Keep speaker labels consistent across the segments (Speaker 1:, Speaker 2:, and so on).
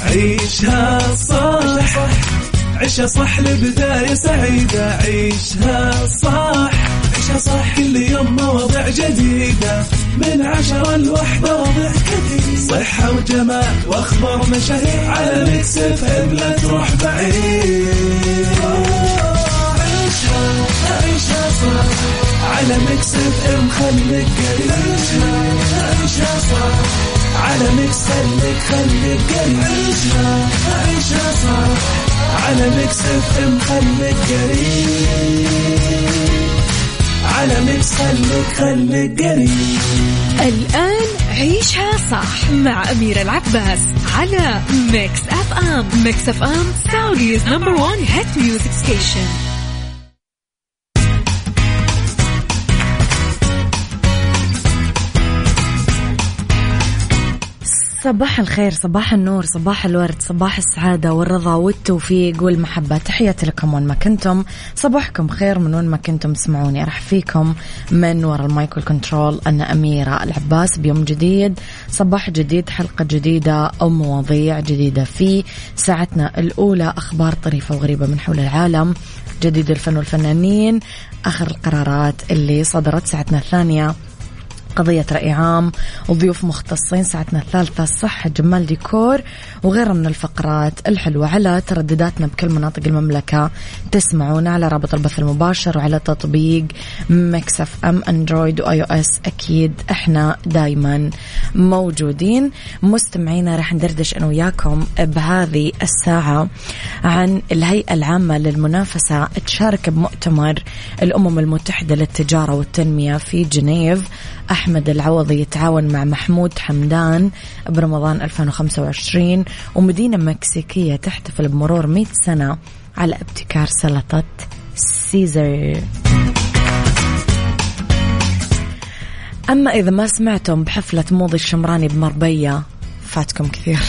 Speaker 1: عيشها صح عيشها صح لبداية سعيدة. عيشها صح عيشها صح كل يوم مواضيع جديدة من 10 ل1 مواضيع كثير صحة وجمال واخبار مشاهير على ميكس اف ام لا تروح بعيد. عيشها صح على ميكس اف ام خليك قريب. عيشها صح على ميكس خليك قريب. عيشها صح على ميكس اف ام خليك قريب. على ميكس خليك قريب.
Speaker 2: الآن عيشها صح مع أميرة العباس على ميكس اف ام. ميكس اف ام سعوديز نمبر 1 هيت ميوزك ستيشن. صباح الخير، صباح النور، صباح الورد، صباح السعادة والرضا والتوفيق والمحبة. تحياتي لكم وين ما كنتم، صباحكم خير من وين ما كنتم تسمعوني. أرحب فيكم من وراء المايك والكنترول أنا أميرة العباس بيوم جديد، صباح جديد، حلقة جديدة أو مواضيع جديدة في ساعتنا الأولى. أخبار طريفة وغريبة من حول العالم، جديد الفن والفنانين، آخر القرارات اللي صدرت. ساعتنا الثانية قضية رأي عام وضيوف مختصين. ساعتنا الثالثة صحة، جمال، ديكور وغيرها من الفقرات الحلوة. على تردداتنا بكل مناطق المملكة تسمعونا على رابط البث المباشر وعلى تطبيق ميكس اف ام اندرويد واي او اس. أكيد احنا دايما موجودين. مستمعينا رح ندردش أنا وياكم بهذه الساعة عن الهيئة العامة للمنافسة تشارك بمؤتمر الأمم المتحدة للتجارة والتنمية في جنيف. أحمد العوضي يتعاون مع محمود حمدان برمضان 2025، ومدينة مكسيكية تحتفل بمرور 100 سنة على ابتكار سلطة سيزر. أما إذا ما سمعتم بحفلة موضي الشمراني بمربية فاتكم كثير.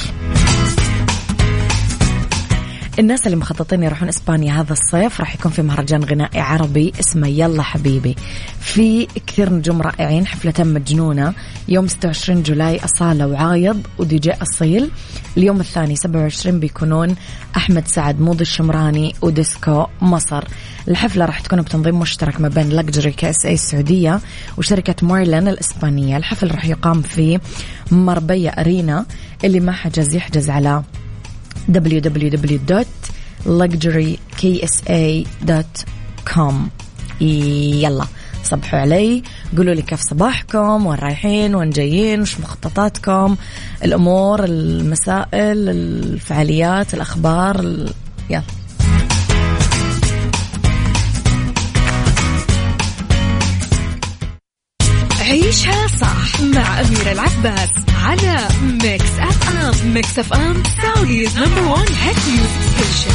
Speaker 2: الناس اللي مخططين يروحون إسبانيا هذا الصيف راح يكون في مهرجان غنائي عربي اسمه يلا حبيبي، في كثير نجوم رائعين. حفلة مجنونة يوم 26 جولاي أصالة وعايض ودي جي أصيل. اليوم الثاني 27 بيكونون أحمد سعد، موضي الشمراني وديسكو مصر. الحفلة راح تكون بتنظيم مشترك ما بين لكجري KSA السعودية وشركة مارلين الإسبانية. الحفل راح يقام في مربية أرينا. اللي ما حجز يحجز على www.luxuryksa.com. يلا صبحوا علي، قولوا لي كيف صباحكم، وين رايحين، وين جايين، وش مخططاتكم، الأمور، المسائل، الفعاليات، الأخبار، يلا. عيشها صح مع أميرة العباس على ميكس اف ام. ميكس اف ام سعوديز نمبر 1 هيت ميوزك ستيشن.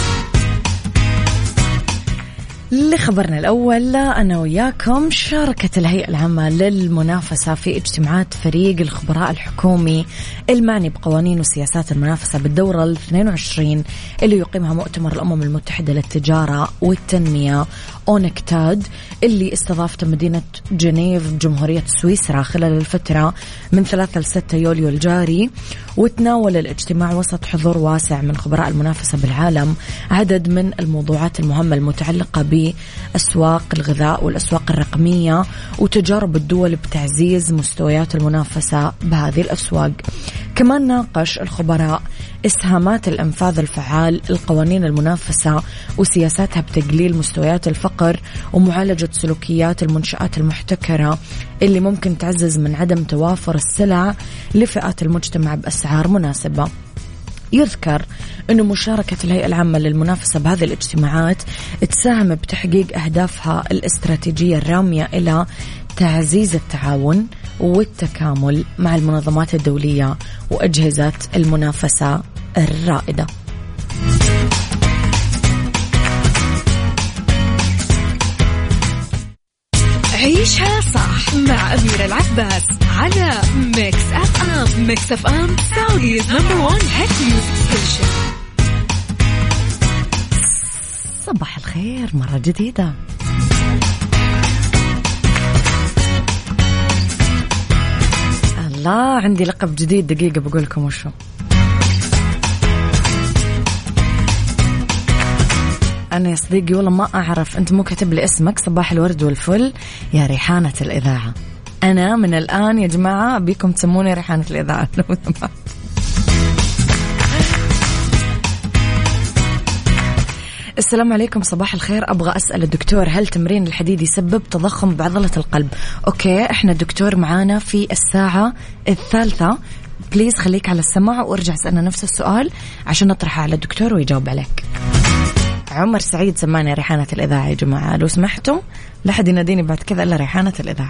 Speaker 3: لخبرنا الأول أنا وياكم، شاركت الهيئة العامة للمنافسة في اجتماعات فريق الخبراء الحكومي المعني بقوانين وسياسات المنافسة بالدورة 22 اللي يقيمها مؤتمر الأمم المتحدة للتجارة والتنمية أونكتاد، اللي استضافته مدينة جنيف بجمهورية سويسرا خلال الفترة من 3 ل 6 يوليو الجاري. وتناول الاجتماع وسط حضور واسع من خبراء المنافسة بالعالم عدد من الموضوعات المهمة المتعلقة بأسواق الغذاء والأسواق الرقمية وتجارب الدول بتعزيز مستويات المنافسة بهذه الأسواق. كمان ناقش الخبراء إسهامات الإنفاذ الفعال لقوانين المنافسة وسياساتها بتقليل مستويات الفقر ومعالجة سلوكيات المنشآت المحتكرة اللي ممكن تعزز من عدم توافر السلع لفئات المجتمع بأسعار مناسبة. يذكر أنه مشاركة الهيئة العامة للمنافسة بهذه الاجتماعات تساهم بتحقيق أهدافها الاستراتيجية الرامية إلى تعزيز التعاون والتكامل مع المنظمات الدولية وأجهزة المنافسة الرائدة.
Speaker 2: عيشها صح مع أميرة العباس على ميكس اف ام. ميكس اف ام سعوديز نمبر 1 هيت ميوزك ستيشن.
Speaker 3: صباح الخير مرة جديدة. الله، عندي لقب جديد، دقيقة بقول لكم وشو.
Speaker 2: أنا يا صديقي والله ما أعرف، أنت مو كاتب لي اسمك. صباح الورد والفل يا ريحانة الإذاعة. أنا من الآن يا جماعة بيكم تسموني ريحانة الإذاعة. السلام عليكم، صباح الخير. أبغى أسأل الدكتور، هل تمرين الحديد يسبب تضخم بعضلة القلب؟ أوكي، إحنا الدكتور معانا في الساعة 3. بليز خليك على السماع وارجع سألنا نفس السؤال عشان نطرحه على الدكتور ويجاوب عليك. عمر سعيد سماني ريحانة الإذاعة يا جماعة، لو سمحتم لا حد يناديني بعد كذا إلا ريحانة الإذاعة.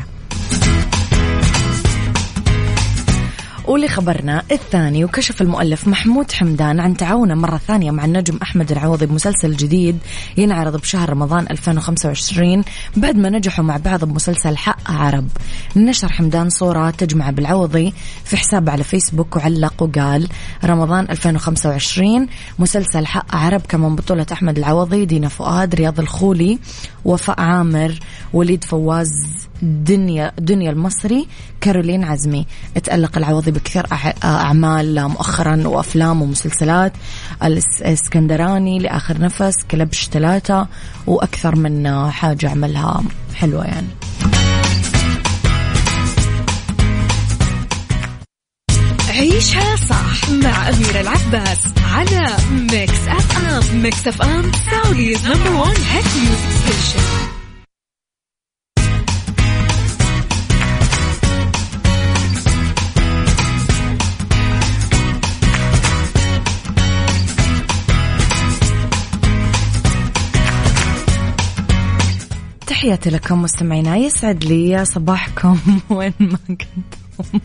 Speaker 2: واللي خبرنا الثاني، وكشف المؤلف محمود حمدان عن تعاونه مرة ثانية مع النجم أحمد العوضي بمسلسل جديد ينعرض بشهر رمضان 2025 بعد ما نجحوا مع بعض بمسلسل حق عرب. نشر حمدان صورة تجمع بالعوضي في حسابه على فيسبوك وعلق وقال: رمضان 2025 مسلسل حق عرب، كمان بطولة أحمد العوضي، دينا فؤاد، رياض الخولي، وفاء عامر، وليد فواز، دنيا المصري، كارولين عزمي. اتألق العوضي بكثير أعمال مؤخرا وأفلام ومسلسلات، الاسكندراني، لآخر نفس، كلبش 3 وأكثر من حاجة عملها حلوة يعني.
Speaker 4: عيشها صح مع أميرة العباس على ميكس أف أم. ميكس أف أم سعوديز نمبر 1 هيت ميوزك ستيشن.
Speaker 2: تحياتي لكم مستمعينا، يسعد لي صباحكم وين ما كنتم.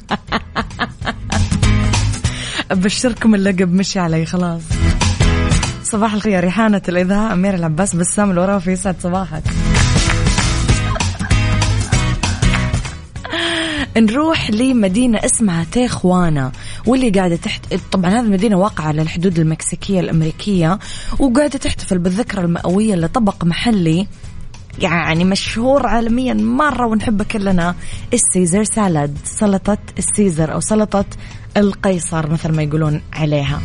Speaker 2: أبشركم اللقب مشي علي خلاص. صباح الخير ريحانة الإذاعة أميرة العباس، بسام الورافي، يسعد صباحك. نروح لمدينة اسمها تيخوانا، واللي قاعدة طبعا هذه المدينة واقعة على الحدود المكسيكية الأمريكية، وقاعدة تحتفل بالذكرى المئوية لطبق محلي يعني مشهور عالميا مرة ونحبه كلنا، السيزر سالاد، سلطة السيزر أو سلطة القيصر مثل ما يقولون عليها.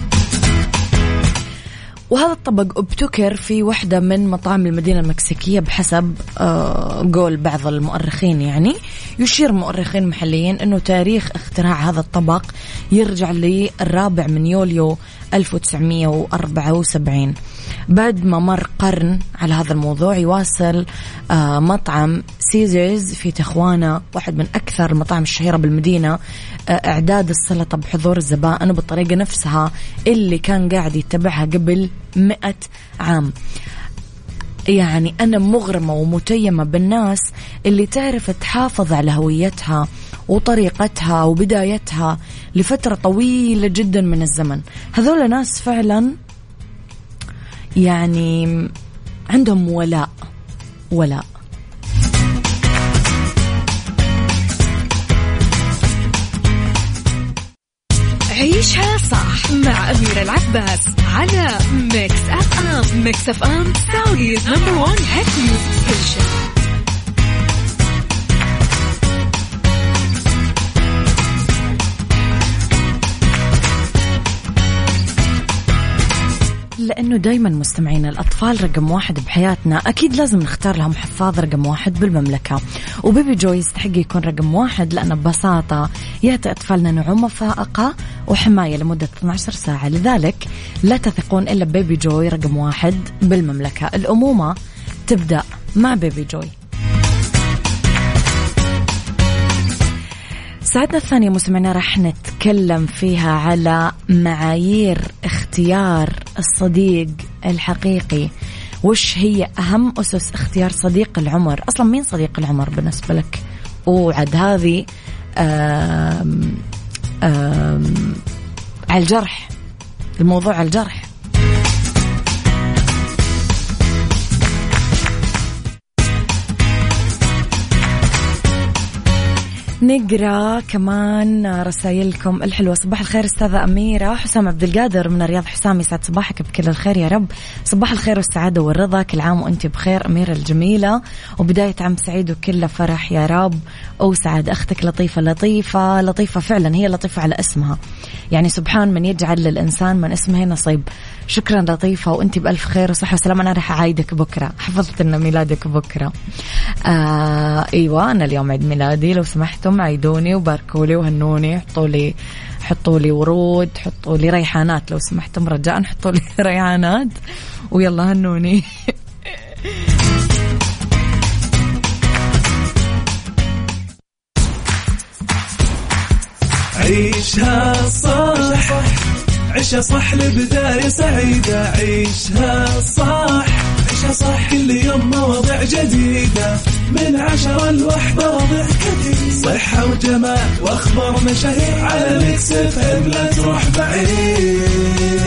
Speaker 2: وهذا الطبق ابتكر في واحدة من مطاعم المدينة المكسيكية بحسب قول بعض المؤرخين. يعني يشير مؤرخين محليين أنه تاريخ اختراع هذا الطبق يرجع للرابع من يوليو 1974. بعد ما مر قرن على هذا الموضوع، يواصل مطعم سيزرز في تخوانا، واحد من أكثر المطاعم الشهيرة بالمدينة، إعداد السلطة بحضور الزبائن وبالطريقة نفسها اللي كان قاعد يتبعها قبل 100 عام. يعني أنا مغرمة ومتيمة بالناس اللي تعرف تحافظ على هويتها وطريقتها وبدايتها لفترة طويلة جدا من الزمن. هذول ناس فعلا يعني عندهم ولاء.
Speaker 4: عيشها صح مع أميرة العباس على ميكس أف أم. ميكس أف أم سعوديز نمبر 1 هيت ميوزك ستيشن.
Speaker 2: لأنه دايما مستمعين الأطفال رقم 1 بحياتنا، أكيد لازم نختار لهم حفاظ رقم 1 بالمملكة، وبيبي جوي يستحق يكون رقم 1 لأنه ببساطة يعطي أطفالنا نعومة فائقة وحماية لمدة 12 ساعة. لذلك لا تثقون إلا بيبي جوي رقم 1 بالمملكة. الأمومة تبدأ مع بيبي جوي. ساعتنا الثانية مستمعينا راح نتكلم فيها على معايير اختيار الصديق الحقيقي. وش هي أهم أسس اختيار صديق العمر؟ أصلا مين صديق العمر بالنسبة لك؟ وعد هذه على الجرح، الموضوع على الجرح. نقرأ كمان رسائلكم الحلوة. صباح الخير أستاذة أميرة. حسام عبد القادر من الرياض. حسام يسعد صباحك بكل الخير يا رب. صباح الخير والسعادة والرضا، كل عام وأنت بخير أميرة الجميلة، وبداية عام سعيد وكله فرح يا رب وسعد. أختك لطيفة لطيفة لطيفة فعلا، هي لطيفة على اسمها، يعني سبحان من يجعل للإنسان من اسمه نصيب. شكرا لطيفة وأنت بألف خير وصحة وسلامة. أنا راح أعايدك بكرة، حفظت إن ميلادك بكرة. أيوة أنا اليوم عيد ميلادي، لو سمحتم عيدوني وباركولي وهنوني، حطوا لي ورود، حطوا لي ريحانات لو سمحتم، رجاء حطوا لي ريحانات ويلا هنوني.
Speaker 1: عيشها صح، عيشها صح لبداية سعيدة. عيشها صح، عيشها صح كل يوم مواضيع جديدة، من 10 ل1 مواضيع كثير، صحة وجمال وأخبار مشاهير، على ميكس اف ام لا تروح بعيد.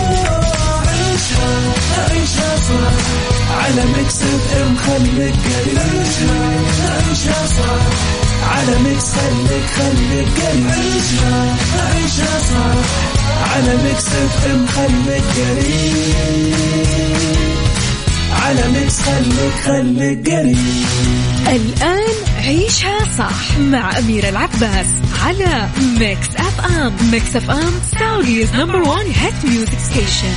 Speaker 1: عيشها صح على ميكس اف ام، خليك قريب. عيشها صح على ميكس، خليك قريب. عيشها صح على ميكس اف ام، خليك قريب. على ميكس خليك قريب.
Speaker 4: الآن عيشها صح مع أميرة العباس على ميكس اف ام. ميكس اف ام سعوديز نمبر 1 هيت ميوزك ستيشن.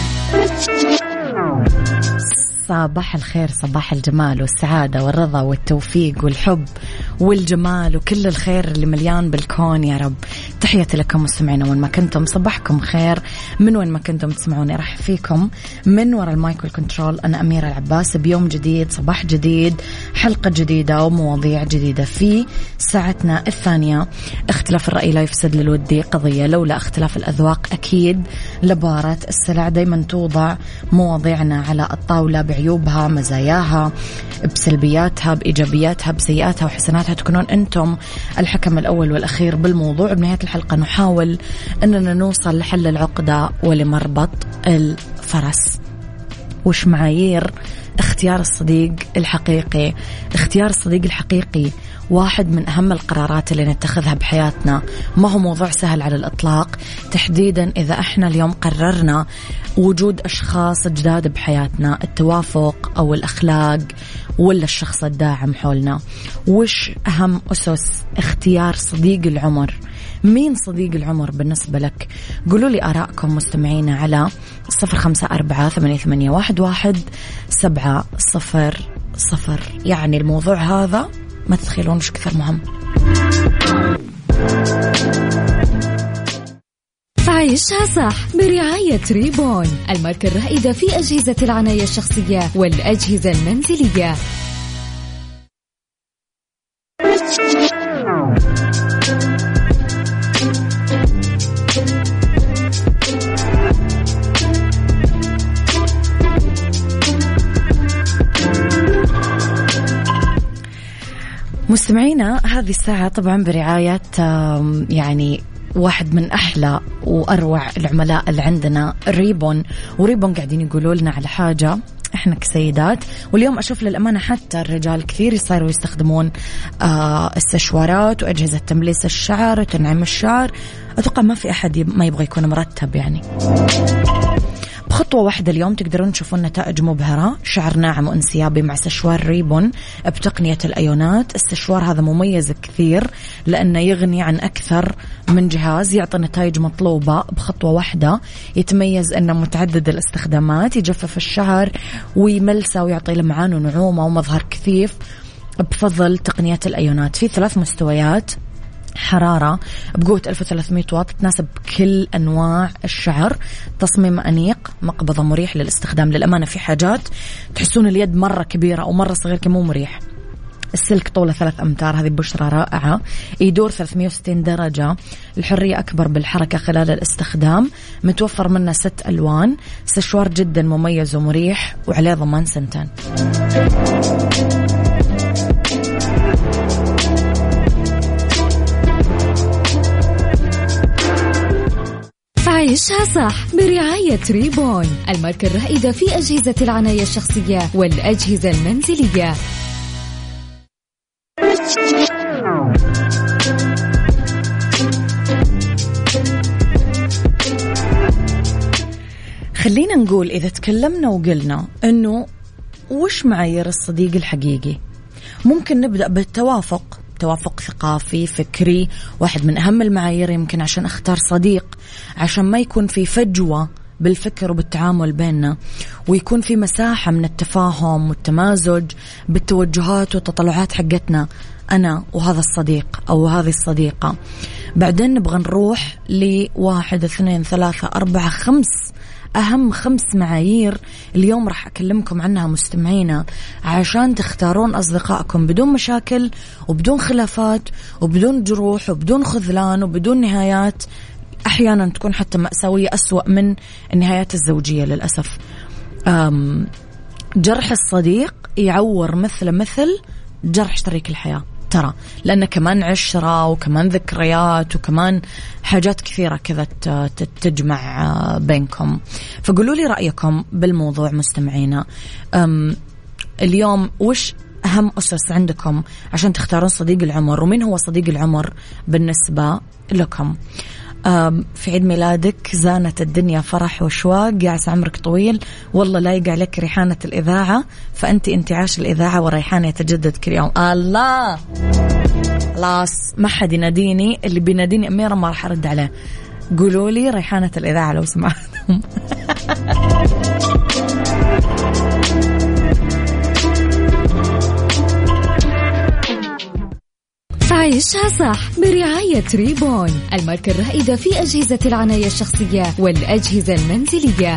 Speaker 2: صباح الخير، صباح الجمال والسعادة والرضا والتوفيق والحب والجمال وكل الخير اللي مليان بالكون يا رب. تحياتي لكم مستمعينا وين ما كنتم، صباحكم خير من وين ما كنتم تسمعوني. راح فيكم من وراء المايك والكنترول أنا أميرة العباس، بيوم جديد، صباح جديد، حلقة جديدة ومواضيع جديدة. في ساعتنا الثانية اختلاف الرأي لا يفسد للودي قضية، لولا اختلاف الأذواق أكيد لبارة السلع. دايما توضع مواضيعنا على الطاولة بعيوبها، مزاياها، بسلبياتها، بإيجابياتها، بسيئاتها وحسناتها. تكونون أنتم الحكم الأول والأخير بالموضوع. بنهاية الحلقة نحاول أننا نوصل لحل العقدة ولمربط الفرس. وش معايير اختيار الصديق الحقيقي؟ اختيار الصديق الحقيقي واحد من أهم القرارات اللي نتخذها بحياتنا، ما هو موضوع سهل على الإطلاق، تحديدا إذا احنا اليوم قررنا وجود أشخاص جداد بحياتنا، التوافق أو الأخلاق ولا الشخص الداعم حولنا. وش أهم أسس اختيار صديق العمر؟ مين صديق العمر بالنسبة لك؟ قولوا لي آراءكم مستمعين على 0548811700. يعني الموضوع هذا ما تتخيلون وش كثر مهم.
Speaker 4: عيشها صح برعاية ريبون، الماركة الرائدة في أجهزة العناية الشخصية والأجهزة المنزلية.
Speaker 2: مستمعينا هذه الساعة طبعا برعاية يعني واحد من أحلى وأروع العملاء اللي عندنا، ريبون. وريبون قاعدين يقولوا لنا على حاجة احنا كسيدات، واليوم أشوف للأمانة حتى الرجال كثير يصيروا يستخدمون السشوارات وأجهزة تمليس الشعر وتنعيم الشعر. أتوقع ما في أحد ما يبغى يكون مرتب. يعني بخطوة واحدة اليوم تقدرون تشوفون نتائج مبهرة، شعر ناعم وانسيابي مع سشوار ريبون بتقنية الأيونات. السشوار هذا مميز كثير لأنه يغني عن أكثر من جهاز، يعطي نتائج مطلوبة بخطوة واحدة. يتميز أنه متعدد الاستخدامات، يجفف الشعر ويملسه ويعطي لمعان ونعومة ومظهر كثيف بفضل تقنية الأيونات. في 3 مستويات حرارة بقوة 1300 واط تناسب كل أنواع الشعر. تصميم أنيق، مقبضة مريح للاستخدام. للأمانة في حاجات تحسون اليد مرة كبيرة أو مرة صغير كمو مريح. السلك طوله 3 أمتار، هذه بشرة رائعة. يدور 360 درجة، الحرية أكبر بالحركة خلال الاستخدام. متوفر منه 6 ألوان. سشوار جدا مميز ومريح وعليه ضمان 2 سنين.
Speaker 4: عيشها صح برعاية ريبون، الماركة الرائدة في أجهزة العناية الشخصية والأجهزة المنزلية.
Speaker 2: خلينا نقول إذا تكلمنا وقلنا أنه وش معايير الصديق الحقيقي، ممكن نبدأ بالتوافق، توافق ثقافي فكري، واحد من أهم المعايير يمكن عشان أختار صديق، عشان ما يكون في فجوة بالفكر وبالتعامل بيننا، ويكون في مساحة من التفاهم والتمازج بالتوجهات والتطلعات حقتنا أنا وهذا الصديق أو هذه الصديقة. بعدين نبغى نروح لواحد اثنين ثلاثة أربعة خمس، أهم 5 معايير اليوم راح أكلمكم عنها مستمعينا، عشان تختارون أصدقائكم بدون مشاكل وبدون خلافات وبدون جروح وبدون خذلان وبدون نهايات أحيانا تكون حتى مأساوية أسوأ من النهايات الزوجية للأسف. جرح الصديق يعور مثل جرح شريك الحياة، ترى لأنه كمان عشرة وكمان ذكريات وكمان حاجات كثيرة كذا تجمع بينكم. فقولوا لي رأيكم بالموضوع مستمعينا. اليوم وش أهم أسس عندكم عشان تختارون صديق العمر، ومين هو صديق العمر بالنسبة لكم؟ في عيد ميلادك زانت الدنيا فرح وشواق، يعسى عمرك طويل، والله لا يقع لك ريحانة الإذاعة، فأنت انتعاش الإذاعة والريحان يتجدد كل يوم. الله خلاص ما حد يناديني، اللي بيناديني أميرة ما راح أرد عليه. قولوا لي ريحانة الإذاعة لو سمعتم.
Speaker 4: عيشها صح برعاية ريبون، الماركة الرائدة في أجهزة العناية الشخصية والأجهزة المنزلية.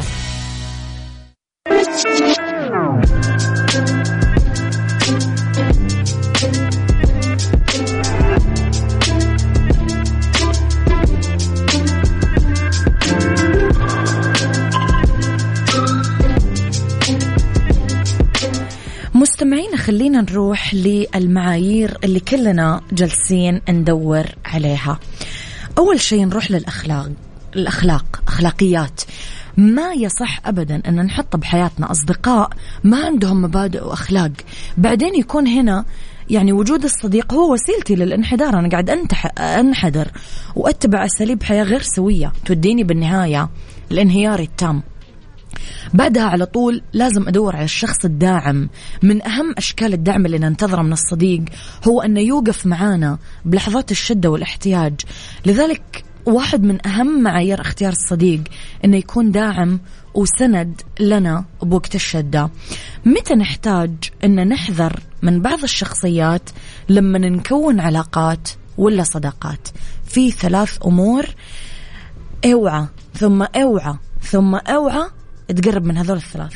Speaker 2: مستمعين خلينا نروح للمعايير اللي كلنا جالسين ندور عليها. أول شيء نروح للأخلاق، أخلاقيات. ما يصح أبدا أن نحط بحياتنا أصدقاء ما عندهم مبادئ وأخلاق. بعدين يكون هنا يعني وجود الصديق هو وسيلتي للانحدار، أنا قاعد أنحدر وأتبع أساليب حياة غير سوية توديني بالنهاية الانهيار التام. بعدها على طول لازم أدور على الشخص الداعم. من أهم أشكال الدعم اللي ننتظره من الصديق هو أنه يوقف معانا بلحظات الشدة والاحتياج. لذلك واحد من أهم معايير اختيار الصديق أنه يكون داعم وسند لنا بوقت الشدة. متى نحتاج أن نحذر من بعض الشخصيات؟ لما نكون علاقات ولا صداقات. في 3 أمور اوعى ثم اوعى ثم اوعى تقرب من هذول ال3.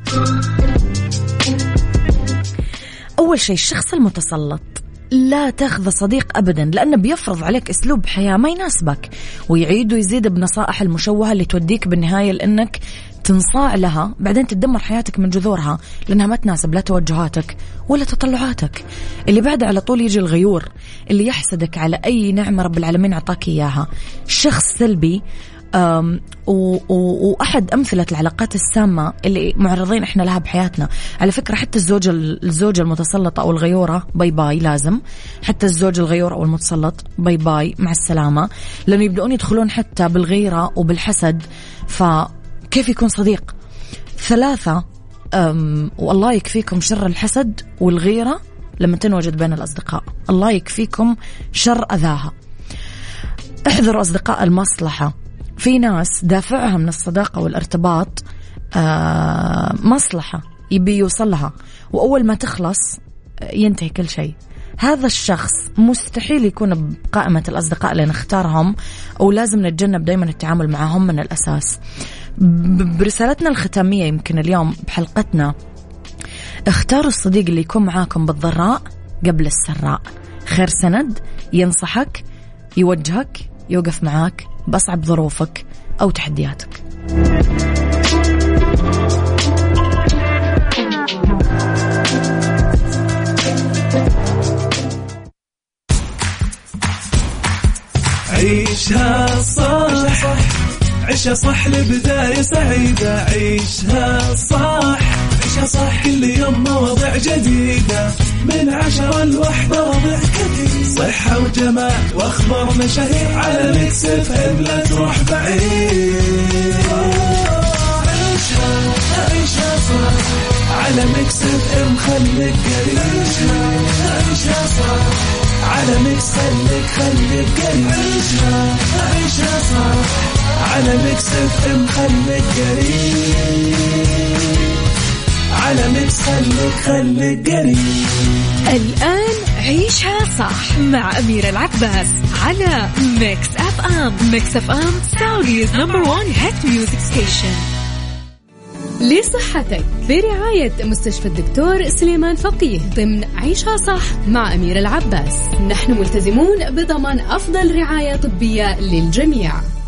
Speaker 2: أول شيء الشخص المتسلط، لا تاخذ صديق أبدا، لأنه بيفرض عليك أسلوب حياة ما يناسبك ويعيد ويزيد بنصائح المشوهة اللي توديك بالنهاية لأنك تنصاع لها، بعدين تدمر حياتك من جذورها لأنها ما تناسب لا توجهاتك ولا تطلعاتك. اللي بعد على طول يجي الغيور اللي يحسدك على أي نعمة رب العالمين عطاك إياها. شخص سلبي وأحد أمثلة العلاقات السامة اللي معرضين إحنا لها بحياتنا. على فكرة حتى الزوجة المتسلطة أو الغيورة باي باي، لازم حتى الزوج الغيور أو المتسلط باي باي مع السلامة، لأنه يبدأون يدخلون حتى بالغيرة وبالحسد. فكيف يكون صديق؟ 3 والله يكفيكم شر الحسد والغيرة لما تنوجد بين الأصدقاء، الله يكفيكم شر أذاها. احذروا أصدقاء المصلحة. في ناس دافعها من الصداقة والارتباط مصلحة يبي يوصلها، وأول ما تخلص ينتهي كل شيء. هذا الشخص مستحيل يكون بقائمة الأصدقاء اللي نختارهم، أو لازم نتجنب دايما التعامل معهم من الأساس. برسالتنا الختامية يمكن اليوم بحلقتنا، اختاروا الصديق اللي يكون معاكم بالضراء قبل السراء، خير سند، ينصحك، يوجهك، يوقف معاك بأصعب ظروفك أو تحدياتك.
Speaker 1: عيشها صح، عيشها صح لبداية سعيدة. عيشها صح، عيشها صح كل يوم مواضيع جديدة، من 10 ل1 وضع كثير، صحة وجمال واخبار مشاهير، على ميكس اف ام لا تروح بعيد. خليك قريب. عيشها صح على ميكس اف ام خليك قريب. على ميكس خليك قريب.
Speaker 4: الآن عيشها صح مع أميرة العباس على ميكس اف ام. ميكس اف ام سعوديز نمبر 1 هيت ميوزك ستيشن. لصحتك برعاية مستشفى الدكتور سليمان فقيه ضمن عيشها صح مع أميرة العباس. نحن ملتزمون بضمان أفضل رعاية طبية للجميع.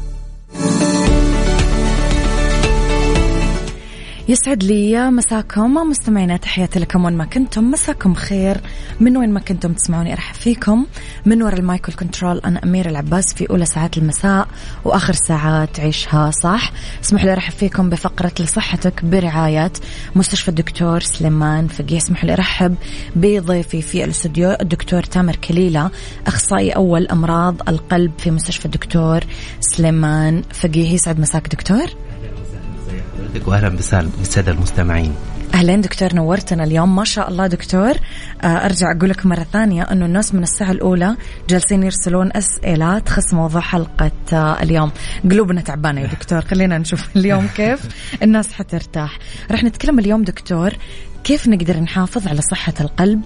Speaker 2: يسعد لي مساكم مستمعينا، تحياتي لكم وين ما كنتم، مساكم خير من وين ما كنتم تسمعوني. أرحب فيكم من وراء المايك والكنترول، أنا أميرة العباس في أولى ساعات المساء وآخر ساعات عيشها صح. اسمحوا لي أرحب فيكم بفقرة لصحتك برعاية مستشفى الدكتور سليمان فقيه. اسمحوا لي أرحب بضيفي في الاستوديو الدكتور تامر كليلة، أخصائي أول أمراض القلب في مستشفى الدكتور سليمان فقيه. يسعد مساك دكتور.
Speaker 5: وأهلا بالسادة المستمعين.
Speaker 2: أهلين دكتور، نورتنا اليوم ما شاء الله دكتور. أرجع أقول لك مرة ثانية أنه الناس من الساعة الأولى جالسين يرسلون أسئلة تخص موضوع حلقة اليوم. قلوبنا تعبانة يا دكتور، خلينا نشوف اليوم كيف الناس حترتاح. رح نتكلم اليوم دكتور كيف نقدر نحافظ على صحة القلب.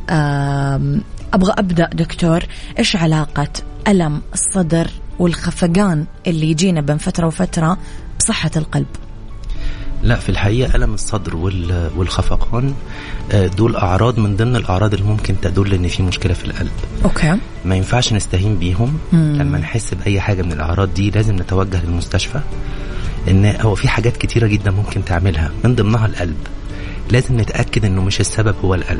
Speaker 2: أبغى أبدأ دكتور، إيش علاقة ألم الصدر والخفقان اللي يجينا بين فترة وفترة بصحة القلب؟
Speaker 5: لا، في الحقيقة ألم الصدر والخفقان دول أعراض من ضمن الأعراض اللي ممكن تدل إن في مشكلة في القلب.
Speaker 2: أوكي.
Speaker 5: ما ينفعش نستهين بيهم. لما نحس بأي حاجة من الأعراض دي لازم نتوجه للمستشفى. إن هو في حاجات كتيرة جدا ممكن تعملها، من ضمنها القلب. لازم نتأكد إنه مش السبب هو القلب.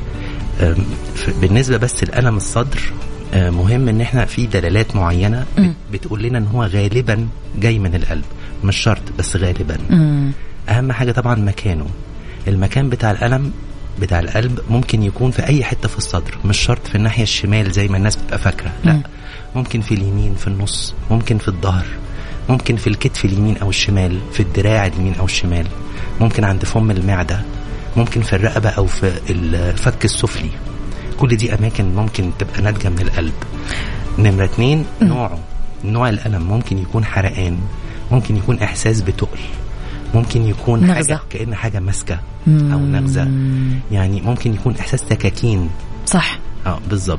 Speaker 5: بالنسبة بس لألم الصدر، مهم إن إحنا في دلالات معينة بتقول لنا إن هو غالبا جاي من القلب، مش شرط بس غالبا. أهم حاجة طبعا مكانه. المكان بتاع الألم بتاع القلب ممكن يكون في أي حتة في الصدر، مش شرط في الناحية الشمال زي ما الناس بتبقى فاكرة. لا، ممكن في اليمين، في النص، ممكن في الظهر، ممكن في الكتف اليمين أو الشمال، في الدراع اليمين أو الشمال، ممكن عند فم المعدة، ممكن في الرقبة أو في الفك السفلي. كل دي أماكن ممكن تبقى ناتجة من القلب. نمرة 2، نوع الألم ممكن يكون حرقان، ممكن يكون إحساس بتقل، ممكن يكون
Speaker 2: نغزة.
Speaker 5: حاجة كأن حاجة مسكة أو نغزة، يعني ممكن يكون إحساس سكاكين.
Speaker 2: صح.
Speaker 5: بالضبط.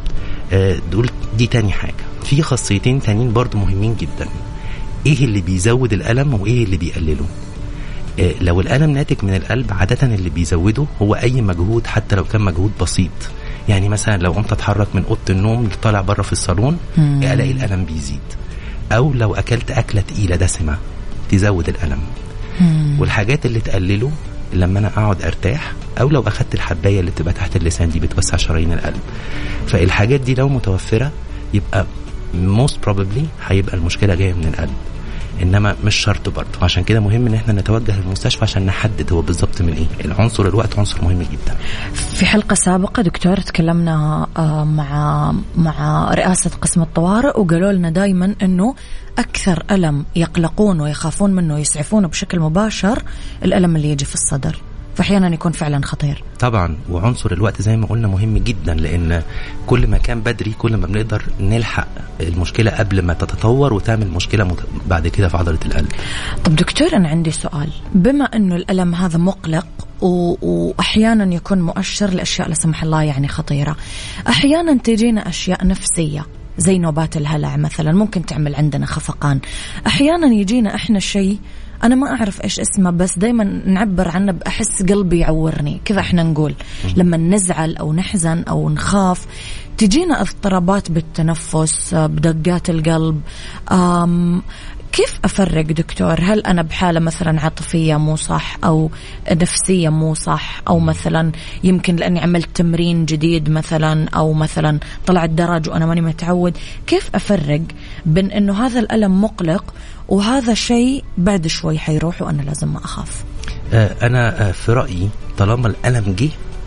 Speaker 5: دي تاني حاجة. في خاصيتين تانيين برضو مهمين جدا. إيه اللي بيزود الألم وإيه اللي بيقلله؟ لو الألم ناتج من القلب، عادة اللي بيزوده هو أي مجهود، حتى لو كان مجهود بسيط. يعني مثلا لو قمت أتحرك من أوضة النوم طالع بره في الصالون، ألاقي الألم بيزيد. أو لو أكلت أكلة تقيلة دسمة تزود الألم. والحاجات اللي تقلله لما أنا أقعد أرتاح، أو لو أخدت الحباية اللي بتبقى تحت اللسان دي بتوسع شرايين القلب. فالحاجات دي لو متوفرة يبقى most probably هيبقى المشكلة جاية من القلب، إنما مش شرط برضه. عشان كده مهم إن احنا نتوجه للمستشفى عشان نحدد هو بالضبط من إيه. العنصر الوقت عنصر مهم جدا.
Speaker 2: في حلقة سابقة دكتور تكلمنا مع رئاسة قسم الطوارئ، وقالوا لنا دايما إنه أكثر ألم يقلقون ويخافون منه يسعفونه بشكل مباشر الألم اللي يجي في الصدر، فأحيانا يكون فعلا خطير.
Speaker 5: طبعا، وعنصر الوقت زي ما قلنا مهم جدا، لأن كل ما كان بدري كل ما بنقدر نلحق المشكلة قبل ما تتطور وتعمل مشكلة بعد كده في عضلة القلب.
Speaker 2: طب دكتور، أنا عندي سؤال. بما أنه الألم هذا مقلق وأحيانا يكون مؤشر لأشياء لا سمح الله يعني خطيرة، أحيانا تجينا أشياء نفسية زي نوبات الهلع مثلا ممكن تعمل عندنا خفقان. أحيانا يجينا إحنا شيء أنا ما أعرف إيش اسمه، بس دايما نعبر عنه بأحس قلبي يعورني كذا. إحنا نقول لما نزعل أو نحزن أو نخاف تجينا اضطرابات بالتنفس، بدقات القلب. كيف أفرق دكتور؟ هل أنا بحالة مثلا عاطفية مو صح، أو نفسية مو صح، أو مثلا يمكن لأني عملت تمرين جديد مثلا، أو مثلا طلعت درج وأنا ماني متعود؟ كيف أفرق بين أنه هذا الألم مقلق وهذا شيء بعد شوي حيروح وأنا لازم ما أخاف؟
Speaker 5: أنا في رأيي طالما الألم جه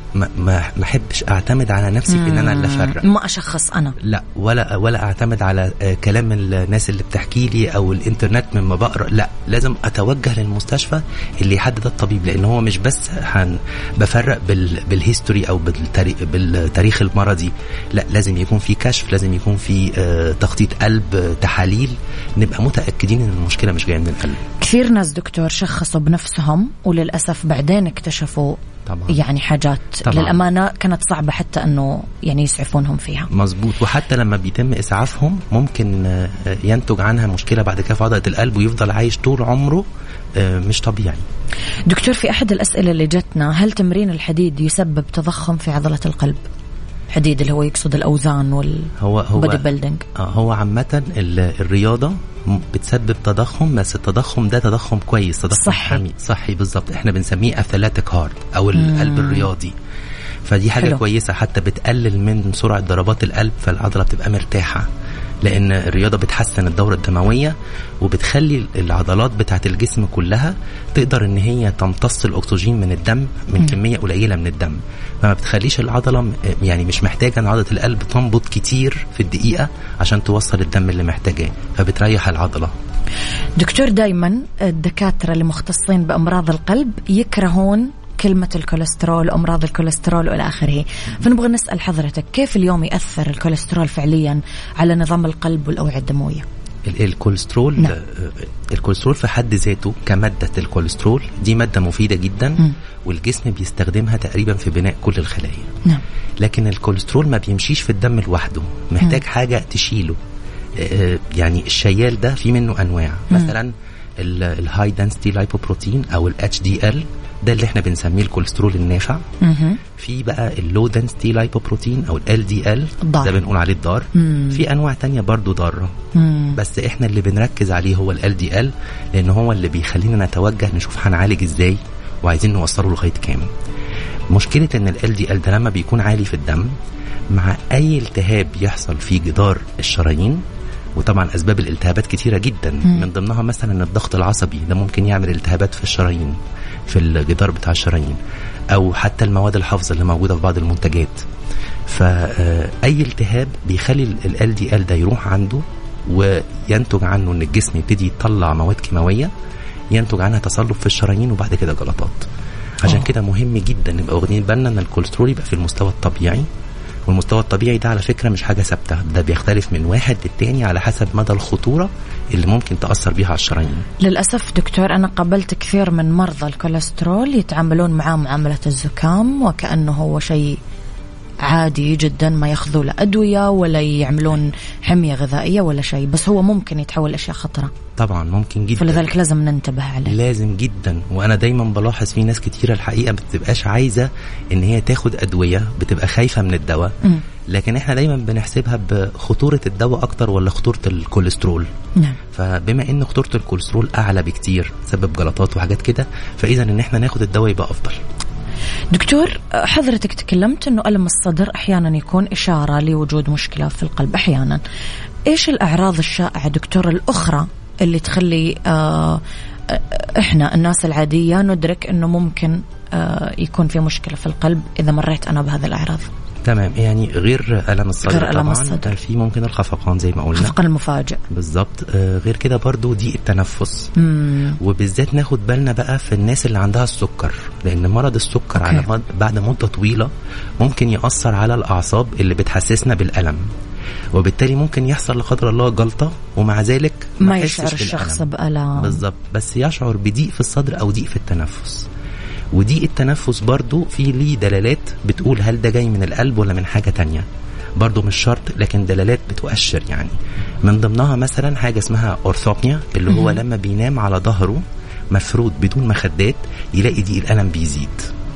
Speaker 5: ما احبش اعتمد على نفسي في ان انا اللي افرق،
Speaker 2: ما اشخص انا،
Speaker 5: لا، ولا اعتمد على كلام الناس اللي بتحكي لي او الانترنت مما بقرا، لا، لازم اتوجه للمستشفى اللي يحدد الطبيب، لان هو مش بس بفرق بالهيستوري او بالتاريخ المرضي، لا، لازم يكون في كشف، لازم يكون في تخطيط قلب، تحاليل، نبقى متاكدين ان المشكله مش جايه من القلب.
Speaker 2: كثير ناس دكتور شخصوا بنفسهم وللاسف بعدين اكتشفوا طبعا. يعني حاجات طبعا. للأمانة كانت صعبة حتى أنه يعني يسعفونهم فيها.
Speaker 5: مظبوط. وحتى لما بيتم إسعافهم ممكن ينتج عنها مشكلة بعد كده في عضلة القلب ويفضل عايش طول عمره مش طبيعي.
Speaker 2: دكتور، في أحد الأسئلة اللي جتنا، هل تمرين الحديد يسبب تضخم في عضلة القلب؟ حديد اللي هو يقصد الأوزان والبودي بيلدينج.
Speaker 5: هو عامة الرياضة بتسبب تضخم، بس التضخم ده تضخم كويس، تضخم صحي بالظبط. احنا بنسميه اثليتيك هارت او القلب الرياضي، فدي حاجة حلو. كويسة، حتى بتقلل من سرعة ضربات القلب، فالعضلة بتبقى مرتاحة، لأن الرياضة بتحسن الدورة الدموية وبتخلي العضلات بتاعت الجسم كلها تقدر ان هي تمتص الأكسجين من الدم من كمية قليلة من الدم، فما بتخليش العضلة يعني مش محتاجة ان عضلة القلب تنبض كتير في الدقيقة عشان توصل الدم اللي محتاجاه، فبتريح العضلة.
Speaker 2: دكتور، دايما الدكاترة اللي مختصين بأمراض القلب يكرهون كلمة الكوليسترول، أمراض الكوليسترول وإلى آخره، فنبغى نسأل حضرتك كيف اليوم يأثر الكوليسترول فعليا على نظام القلب والأوعية الدموية؟
Speaker 5: الكوليسترول نعم. الكوليسترول في حد ذاته كمادة الكوليسترول دي مادة مفيدة جدا والجسم بيستخدمها تقريبا في بناء كل الخلايا نعم. لكن الكوليسترول ما بيمشيش في الدم لوحده، محتاج حاجة تشيله. يعني الشيال ده في منه أنواع، مثلا الهاي دنسيتي لايبوبروتين أو الHDL، ده اللي احنا بنسميه الكوليسترول النافع. في بقى اللو دنسيتي لايبوبروتين او LDL، ده بنقول عليه الضار. في انواع تانية برضو ضارة، بس احنا اللي بنركز عليه هو LDL، لان هو اللي بيخلينا نتوجه نشوف هنعالج ازاي وعايزين نوصله لغاية كام. مشكلة ان LDL ده لما بيكون عالي في الدم مع اي التهاب يحصل في جدار الشرايين، وطبعا اسباب الالتهابات كتيرة جدا، من ضمنها مثلا الضغط العصبي، ده ممكن يعمل التهابات في الشرايين، في الجدار بتاع الشرايين، او حتى المواد الحافظة اللي موجودة في بعض المنتجات. فاي التهاب بيخلي LDL ده يروح عنده، وينتج عنه ان الجسم يبتدي يطلع مواد كيماوية ينتج عنها تصلب في الشرايين وبعد كده جلطات. عشان كده مهم جدا نبقى واخدين بالنا ان الكوليسترول يبقى في المستوى الطبيعي، والمستوى الطبيعي ده على فكرة مش حاجة ثابتة، ده بيختلف من واحد للتاني على حسب مدى الخطورة اللي ممكن تأثر بيها على الشرايين.
Speaker 2: للأسف دكتور، أنا قابلت كثير من مرضى الكوليسترول يتعاملون معاه معاملة الزكام وكأنه هو شيء عادي جدا، ما ياخذوا له أدوية ولا يعملون حمية غذائية ولا شيء، بس هو ممكن يتحول أشياء خطرة. طبعا
Speaker 5: ممكن جدا،
Speaker 2: فلذلك لازم ننتبه عليه.
Speaker 5: لازم جدا. وانا دايما بلاحظ في ناس كتيرة الحقيقة بتبقاش عايزة ان هي تاخد ادوية، بتبقى خايفة من الدواء، لكن احنا دايما بنحسبها بخطورة الدواء اكتر ولا خطورة الكوليسترول. نعم. فبما ان خطورة الكوليسترول اعلى بكتير، سبب جلطات وحاجات كده، فاذا ان احنا ناخد الدواء يبقى افضل.
Speaker 2: دكتور، حضرتك تكلمت انه ألم الصدر احيانا يكون اشارة لوجود مشكلة في القلب احيانا. ايش الاعراض الشائعة دكتور الاخرى اللي تخلي احنا الناس العادية ندرك انه ممكن يكون في مشكلة في القلب اذا مريت انا بهذه الاعراض؟
Speaker 5: تمام. يعني غير ألم الصدر طبعا في ممكن الخفقان زي ما قلنا،
Speaker 2: الخفقان المفاجئ بالضبط.
Speaker 5: غير كده برضو ضيق التنفس، وبالذات ناخد بالنا بقى في الناس اللي عندها السكر، لأن مرض السكر على بعد مدة طويلة ممكن يأثر على الأعصاب اللي بتحسسنا بالألم، وبالتالي ممكن يحصل لا قدر الله جلطة ومع ذلك
Speaker 2: ما يشعر الشخص بألم
Speaker 5: بالضبط، بس يشعر بضيق في الصدر أو ضيق في التنفس. وضيق التنفس برضو في ليه دلالات بتقول هل ده جاي من القلب ولا من حاجة تانية، برضو مش شرط، لكن دلالات بتؤشر. يعني من ضمنها مثلا حاجة اسمها أورثوبنيا، اللي هو لما بينام على ظهره مفروض بدون مخدات يلاقي ضيق الألم بيزيد.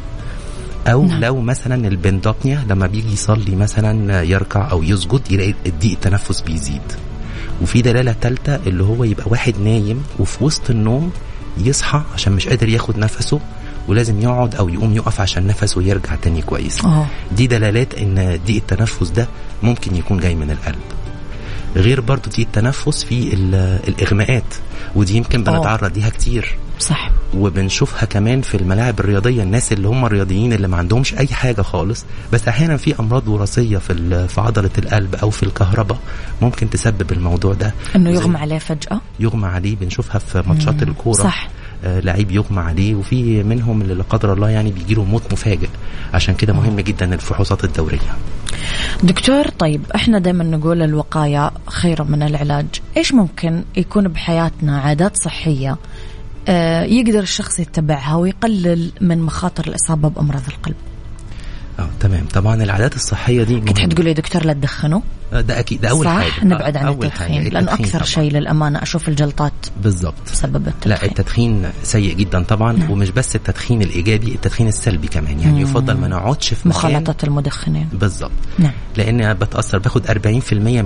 Speaker 5: أو لو مثلا البندوبنيا، لما بيجي يصلي مثلا يركع أو يسجد يلاقي ضيق التنفس بيزيد. وفي دلالة ثالثة اللي هو يبقى واحد نايم وفي وسط النوم يصحى عشان مش قادر ياخد نفسه، ولازم يقعد أو يقوم يقف عشان نفسه يرجع تاني كويس. دي دلالات إن ضيق التنفس ده ممكن يكون جاي من القلب. غير برضو ضيق التنفس في الإغماءات، ودي يمكن بنتعرض ليها كتير.
Speaker 2: صح.
Speaker 5: وبنشوفها كمان في الملاعب الرياضية، الناس اللي هم الرياضيين اللي ما عندهمش أي حاجة خالص، بس أحيانا في أمراض وراثية في عضلة القلب أو في الكهرباء ممكن تسبب الموضوع ده،
Speaker 2: إنه يغمى عليه فجأة.
Speaker 5: يغمى عليه، بنشوفها في ماتشات الكورة،
Speaker 2: صح.
Speaker 5: لعيب يغمى عليه، وفي منهم اللي لا قدر الله يعني بيجيله موت مفاجئ. عشان كده مهم جدا الفحوصات الدورية.
Speaker 2: دكتور، طيب احنا دائما نقول الوقاية خير من العلاج. ايش ممكن يكون بحياتنا عادات صحية يقدر الشخص يتبعها ويقلل من مخاطر الإصابة بأمراض القلب؟
Speaker 5: تمام. طبعا العادات الصحية دي
Speaker 2: كنت حتقول يا دكتور لا تدخنوا.
Speaker 5: ده أكيد، ده أول حاجة.
Speaker 2: نبعد عن التدخين، لأنه أكثر شيء للأمانة أشوف الجلطات
Speaker 5: بالضبط
Speaker 2: بسبب التدخين.
Speaker 5: لا، التدخين سيء جدا طبعا. نعم. ومش بس التدخين الإيجابي، التدخين السلبي كمان. يعني يفضل ما نقعدش في
Speaker 2: مخالطة المدخنين.
Speaker 5: بالضبط.
Speaker 2: نعم.
Speaker 5: لأن بتأثر، باخد 40%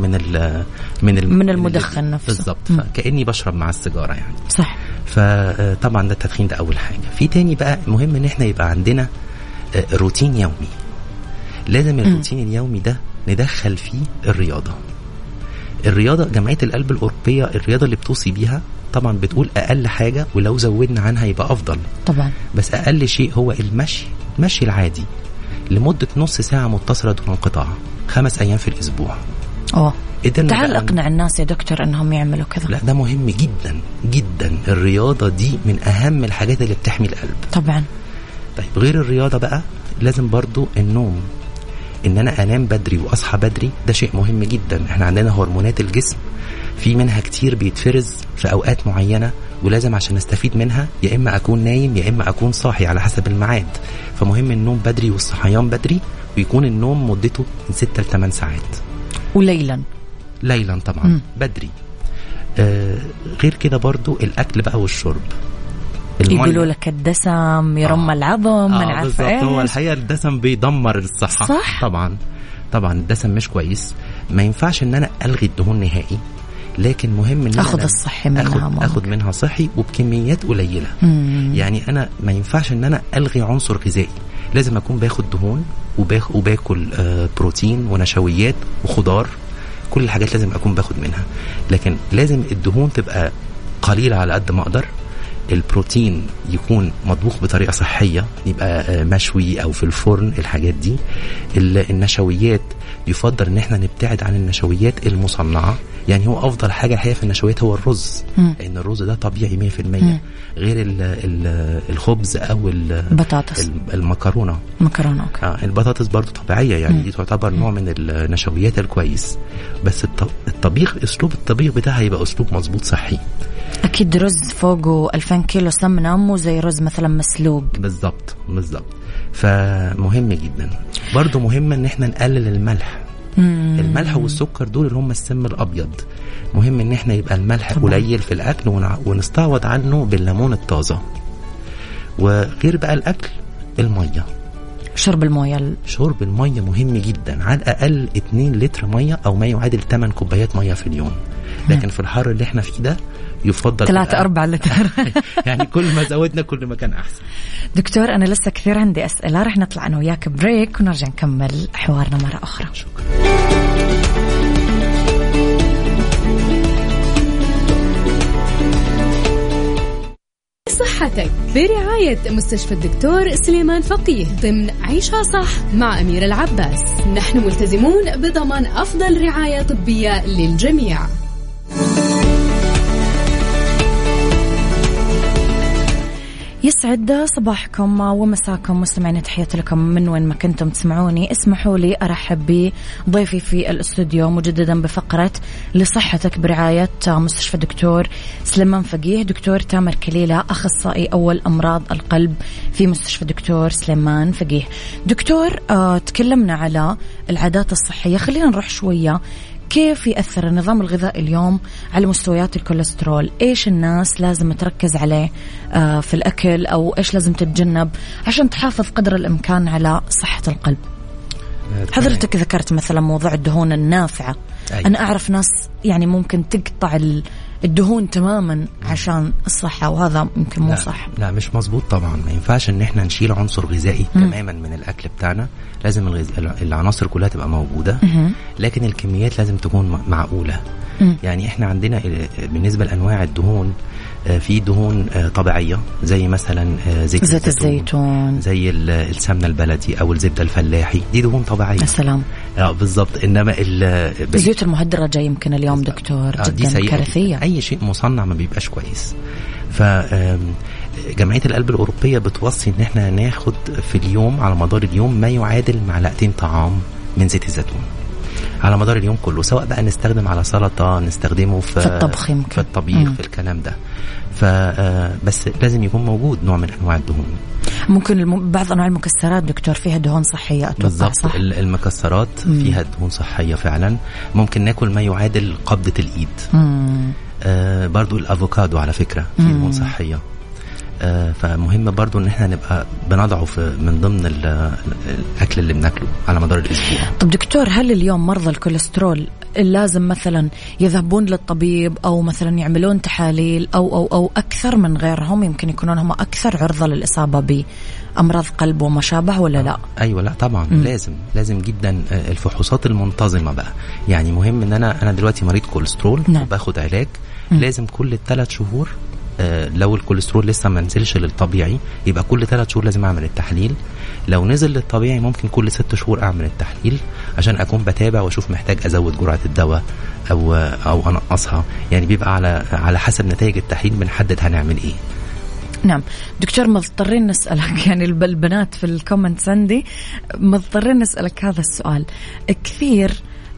Speaker 5: من
Speaker 2: المدخن نفسه.
Speaker 5: بالضبط. فكأني بشرب مع السيجارة يعني.
Speaker 2: صح.
Speaker 5: فطبعا ده التدخين ده أول حاجة. في تاني بقى مهم إن احنا يبقى عندنا روتين يومي. لازم الروتين اليومي ده ندخل فيه الرياضة. جمعية القلب الأوروبية الرياضة اللي بتوصي بيها طبعا بتقول أقل حاجة، ولو زودنا عنها يبقى أفضل
Speaker 2: طبعا،
Speaker 5: بس أقل شيء هو المشي العادي لمدة نص ساعة متصلة دون انقطاع 5 أيام في الأسبوع.
Speaker 2: تعال أقنع الناس يا دكتور أنهم يعملوا كذا.
Speaker 5: لا، ده مهم جدا جدا. الرياضة دي من أهم الحاجات اللي بتحمي القلب
Speaker 2: طبعا.
Speaker 5: طيب، غير الرياضة بقى لازم برضو النوم. ان انا انام بدري واصحى بدري ده شيء مهم جدا. احنا عندنا هرمونات الجسم في منها كتير بيتفرز في اوقات معينة، ولازم عشان استفيد منها يا اما اكون نايم يا اما اكون صاحي على حسب الميعاد. فمهم النوم بدري والصحيان بدري، ويكون النوم مدته من 6 ل 8 ساعات.
Speaker 2: وليلا
Speaker 5: طبعا بدري. غير كده برضو الاكل بقى والشرب.
Speaker 2: يقولوا لك الدسم يرمى العظم، من عارفه ايش.
Speaker 5: هو الحقيقه الدسم بيدمر الصحه.
Speaker 2: صح.
Speaker 5: طبعا الدسم مش كويس. ما ينفعش ان انا الغي الدهون نهائي، لكن مهم ان
Speaker 2: اخذ الصحي منها،
Speaker 5: اخذ منها صحي وبكميات قليله. يعني انا ما ينفعش ان انا الغي عنصر غذائي، لازم اكون باخد دهون وباكل بروتين ونشويات وخضار. كل الحاجات لازم اكون باخد منها، لكن لازم الدهون تبقى قليله على قد ما اقدر. البروتين يكون مطبوخ بطريقة صحية، يبقى مشوي أو في الفرن. الحاجات دي النشويات يفضل ان احنا نبتعد عن النشويات المصنعة. يعني هو أفضل حاجة الحقيقة في النشويات هو الرز، لأن الرز ده طبيعي 100%. غير الخبز أو
Speaker 2: البطاطس،
Speaker 5: المكرونة.
Speaker 2: أوكي.
Speaker 5: البطاطس برضو طبيعية، يعني دي تعتبر نوع من النشويات الكويس. بس الطبيخ، أسلوب الطبيخ بتاعها يبقى أسلوب مظبوط صحي.
Speaker 2: أكيد رز فوقه 2000 كيلو سمنة، مو زي رز مثلا مسلوق.
Speaker 5: بالضبط. فمهم جدا. برضو مهم ان احنا نقلل الملح. الملح والسكر دول اللي هم السم الأبيض. مهم ان احنا يبقى الملح قليل في الأكل، ونستعوض عنه بالليمون الطازة. وغير بقى الأكل، المية. شرب المية مهم جدا. على الأقل 2 لتر مية أو ما يعادل 8 كوبايات مية في اليوم. لكن في الحر اللي احنا فيه ده يفضل
Speaker 2: 3-4 لتر.
Speaker 5: يعني كل ما زودنا كل ما كان أحسن.
Speaker 2: دكتور، أنا لسه كثير عندي أسئلة، رح نطلع أنا وياك بريك ونرجع نكمل حوارنا مرة أخرى.
Speaker 5: شكرا.
Speaker 4: صحتك برعاية مستشفى الدكتور سليمان فقيه ضمن عيشها صح مع أميرة العباس. نحن ملتزمون بضمان أفضل رعاية طبية للجميع.
Speaker 2: يسعد صباحكم ومساكم مستمعين، تحياتي لكم من وين ما كنتم تسمعوني. اسمحوا لي أرحب بضيفي في الاستوديو مجددا بفقرة لصحتك برعاية مستشفى الدكتور سليمان فقيه. دكتور تامر كليلة، أخصائي أول أمراض القلب في مستشفى الدكتور سليمان فقيه. دكتور، تكلمنا على العادات الصحية، خلينا نروح شوية. كيف يأثر النظام الغذائي اليوم على مستويات الكوليسترول؟ إيش الناس لازم تركز عليه في الأكل، أو إيش لازم تتجنب عشان تحافظ قدر الإمكان على صحة القلب؟ حضرتك ذكرت مثلا موضوع الدهون النافعة. أيوة. أنا أعرف ناس يعني ممكن تقطع الدهون تماما عشان الصحة، وهذا ممكن مو صح.
Speaker 5: لا، مش مظبوط طبعا. ما ينفعش ان احنا نشيل عنصر غذائي تماما من الاكل بتاعنا. لازم العناصر كلها تبقى موجودة، لكن الكميات لازم تكون معقولة. يعني احنا عندنا بالنسبة لانواع الدهون في دهون طبيعية زي مثلا زيت الزيتون، زي السمنة البلدي أو الزبدة الفلاحي، دي دهون طبيعية.
Speaker 2: السلام.
Speaker 5: بالضبط. إنما
Speaker 2: الزيوت المهدرجة يمكن اليوم دكتور جدا كارثية.
Speaker 5: أي شيء مصنع ما بيبقاش كويس. جمعية القلب الأوروبية بتوصي إن احنا ناخد في اليوم على مدار اليوم ما يعادل 2 معلقة طعام من زيت الزيتون على مدار اليوم كله، سواء بقى نستخدم على سلطة، نستخدمه في
Speaker 2: الطبخ يمكن.
Speaker 5: في الطبيخ في الكلام ده. بس لازم يكون موجود نوع من أنواع الدهون.
Speaker 2: ممكن بعض أنواع المكسرات دكتور فيها دهون صحية أتوقع، صح؟
Speaker 5: المكسرات فيها دهون صحية فعلا. ممكن ناكل ما يعادل قبضة الإيد. برضو الأفوكادو على فكرة فيه دهون صحية. فمهم برضو ان احنا نبقى بنضعه من ضمن الاكل اللي بناكله على مدار الاسبوع.
Speaker 2: طب دكتور، هل اليوم مرضى الكوليسترول لازم مثلا يذهبون للطبيب او مثلا يعملون تحاليل او اكثر من غيرهم، يمكن يكونون هم اكثر عرضة للاصابة بامراض قلب وما شابه ولا لا؟
Speaker 5: ايوه لا طبعا. لازم جدا الفحوصات المنتظمة بقى. يعني مهم ان انا دلوقتي مريض كوليسترول وباخد علاج. لازم كل 3 شهور لو الكوليسترول لسه ما نزلش للطبيعي يبقى كل 3 شهور لازم اعمل التحليل. لو نزل للطبيعي ممكن كل 6 شهور اعمل التحليل عشان اكون بتابع واشوف محتاج ازود جرعة الدواء او انقصها. يعني بيبقى على حسب نتائج التحليل بنحدد هنعمل ايه.
Speaker 2: نعم دكتور، مضطرين نسألك يعني البنات في الكومنتس عندي مضطرين نسألك هذا السؤال كثير.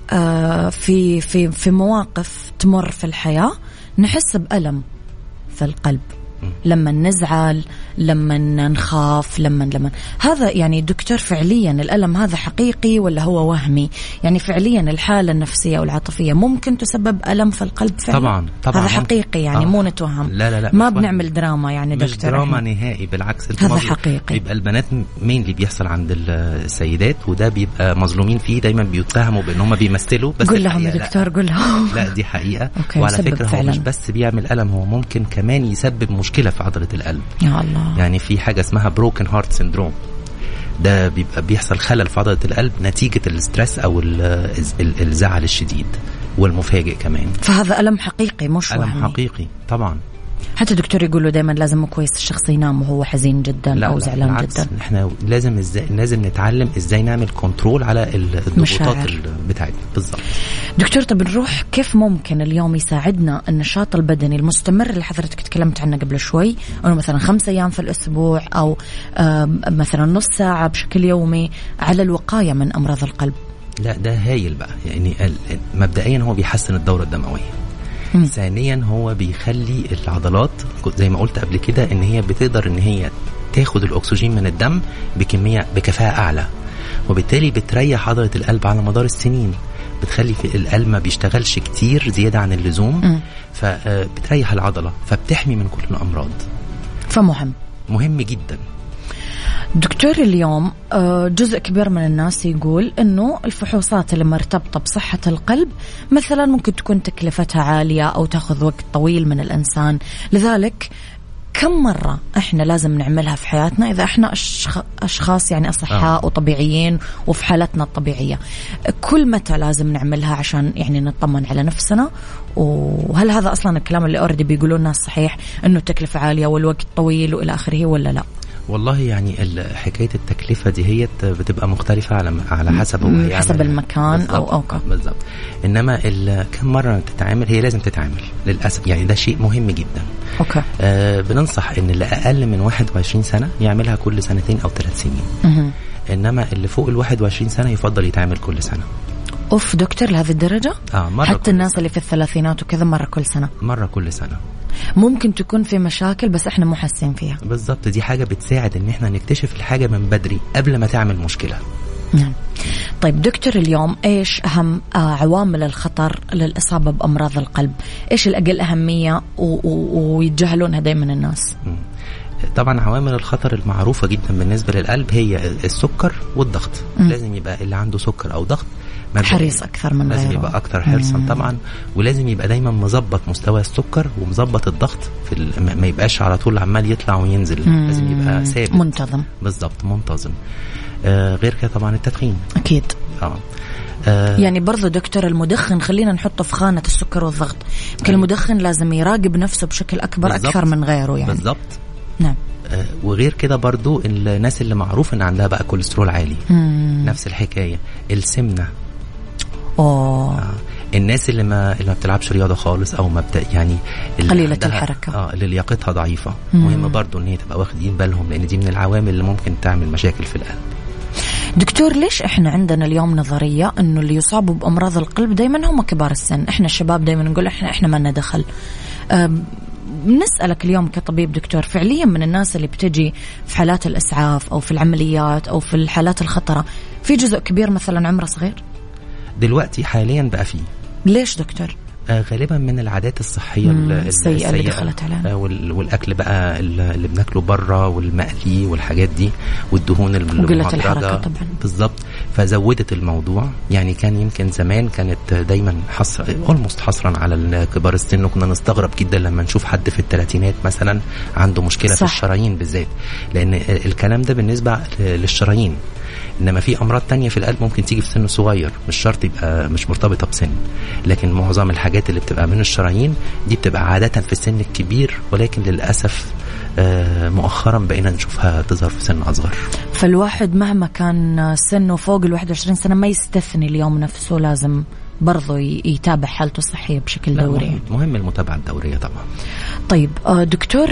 Speaker 2: في مواقف تمر في الحياة نحس بألم في القلب لما نزعل، لما نخاف، لما هذا يعني دكتور فعليا الألم هذا حقيقي ولا هو وهمي؟ يعني فعليا الحالة النفسية والعاطفية ممكن تسبب ألم في القلب فعلا؟
Speaker 5: طبعا
Speaker 2: هذا حقيقي يعني مو نتوهم.
Speaker 5: لا
Speaker 2: ما بنعمل دراما يعني
Speaker 5: مش
Speaker 2: دكتور،
Speaker 5: دراما نهائي، بالعكس
Speaker 2: هذا حقيقي.
Speaker 5: بيبقى البنات مين اللي بيحصل عند السيدات وده بيبقى مظلومين فيه، دايما بيتهموا بان هم بيمثلوا. بس
Speaker 2: قول لهم يا دكتور، قول لهم
Speaker 5: لا دي حقيقة. وعلى فكرة هو مش بس بيعمل ألم، هو ممكن كمان يسبب مشكلة في عضلة القلب.
Speaker 2: يا الله.
Speaker 5: يعني في حاجة اسمها broken heart syndrome، ده بيبقى بيحصل خلل في عضلة القلب نتيجة الاسترس أو الزعل الشديد والمفاجئ كمان.
Speaker 2: فهذا ألم حقيقي مش وهمي.
Speaker 5: ألم حقيقي طبعا.
Speaker 2: حتى دكتور يقولوا دايما لازم كويس الشخص ينام وهو حزين جدا أو زعلان جدا.
Speaker 5: احنا لازم نتعلم ازاي نعمل كنترول على الضغوطات بتاعتنا. بالظبط
Speaker 2: دكتور. طب نروح كيف ممكن اليوم يساعدنا النشاط البدني المستمر اللي حضرتك تكلمت عنه قبل شوي، انه مثلا 5 أيام في الاسبوع او مثلا نص ساعة بشكل يومي على الوقاية من امراض القلب؟
Speaker 5: لا ده هايل بقى. يعني مبدئيا هو بيحسن الدورة الدموية. ثانيا هو بيخلي العضلات زي ما قلت قبل كده ان هي بتقدر ان هي تاخد الاكسجين من الدم بكفاءة اعلى، وبالتالي بتريح عضلة القلب على مدار السنين. بتخلي في القلب ما بيشتغلش كتير زيادة عن اللزوم، فبتريح العضلة، فبتحمي من كل الامراض. مهم جدا.
Speaker 2: دكتور اليوم جزء كبير من الناس يقول إنه الفحوصات اللي مرتبطة بصحة القلب مثلا ممكن تكون تكلفتها عالية أو تأخذ وقت طويل من الإنسان، لذلك كم مرة إحنا لازم نعملها في حياتنا إذا إحنا أشخاص يعني أصحاء وطبيعيين وفي حالتنا الطبيعية؟ كل متى لازم نعملها عشان يعني نطمن على نفسنا؟ وهل هذا أصلا الكلام اللي أوردي بيقولون الناس صحيح إنه التكلفة عالية والوقت طويل وإلى آخره ولا لا؟
Speaker 5: والله يعني حكاية التكلفة دي هي بتبقى مختلفة على حسب هو
Speaker 2: حسب المكان أو
Speaker 5: بالضبط. إنما كم مرة تتعامل، هي لازم تتعامل للأسف. يعني ده شيء مهم جدا. بننصح إن اللي أقل من 21 سنة يعملها كل 2 أو 3 سنين. إنما اللي فوق 21 سنة يفضل يتعامل كل سنة.
Speaker 2: أوف دكتور لهذه الدرجة؟ حتى الناس اللي في الثلاثينات وكذا مرة كل سنة ممكن تكون في مشاكل بس احنا مو حاسين فيها.
Speaker 5: بالضبط. دي حاجة بتساعد ان احنا نكتشف الحاجة من بدري قبل ما تعمل مشكلة.
Speaker 2: نعم. طيب دكتور اليوم ايش اهم عوامل الخطر للإصابة بأمراض القلب؟ ايش الأقل أهمية ويتجاهلونها دايما الناس؟
Speaker 5: طبعا عوامل الخطر المعروفة جدا بالنسبة للقلب هي السكر والضغط. لازم يبقى اللي عنده سكر او ضغط
Speaker 2: حريص أكثر من غيره.
Speaker 5: لازم يبقى أكثر حرصا طبعا، ولازم يبقى دايما مظبط مستوى السكر ومظبط الضغط ما يبقاش على طول عمال يطلع وينزل. لازم يبقى ثابت
Speaker 2: منتظم.
Speaker 5: بالضبط منتظم. غير كده طبعا التدخين
Speaker 2: أكيد.
Speaker 3: يعني برضو دكتور المدخن خلينا نحطه في خانة السكر والضغط، يمكن المدخن لازم يراقب نفسه بشكل أكبر
Speaker 5: بالزبط.
Speaker 3: أكثر من غيره يعني.
Speaker 5: بالضبط.
Speaker 3: نعم.
Speaker 5: وغير كده برضو الناس اللي معروف ان عندها بقى كوليسترول عالي، نفس الحكاية. السمنة، الناس اللي ما بتلعبش رياضة خالص او ما يعني
Speaker 3: قليلة الحركة،
Speaker 5: اللي لياقتها ضعيفة، مهم برضو ان هي تبقى واخدين بالهم، لان دي من العوامل اللي ممكن تعمل مشاكل في القلب.
Speaker 3: دكتور ليش احنا عندنا اليوم نظرية انه اللي يصابوا بامراض القلب دايما هم كبار السن؟ احنا الشباب دايما نقول احنا ما لنا دخل. نسألك اليوم كطبيب دكتور، فعليا من الناس اللي بتجي في حالات الإسعاف أو في العمليات أو في الحالات الخطرة في جزء كبير مثلا عمره صغير؟
Speaker 5: دلوقتي حاليا بقى فيه.
Speaker 3: ليش دكتور؟
Speaker 5: غالبا من العادات الصحية
Speaker 3: السيئة اللي دخلت علينا،
Speaker 5: والأكل بقى اللي بناكله برا والمقلي والحاجات دي، والدهون
Speaker 3: وقلة الحركة طبعا.
Speaker 5: بالضبط. فزودت الموضوع. يعني كان يمكن زمان كانت دايما حصرا على كبار السن، وكنا نستغرب جدا لما نشوف حد في الثلاثينات مثلا عنده مشكلة في الشرايين بالذات، لأن الكلام ده بالنسبة للشرايين. إنما في أمراض تانية في القلب ممكن تيجي في سن صغير، مش شرط يبقى مش مرتبطة بسن، لكن معظم الحاجات اللي بتبقى من الشرايين دي بتبقى عادة في السن الكبير، ولكن للأسف مؤخرا بقينا نشوفها تظهر في سن أصغر.
Speaker 3: فالواحد مهما كان سنه فوق 21 سنة ما يستثني اليوم نفسه، لازم برضو يتابع حالته الصحية بشكل دوري.
Speaker 5: مهم المتابعة الدورية طبعا.
Speaker 3: طيب دكتور،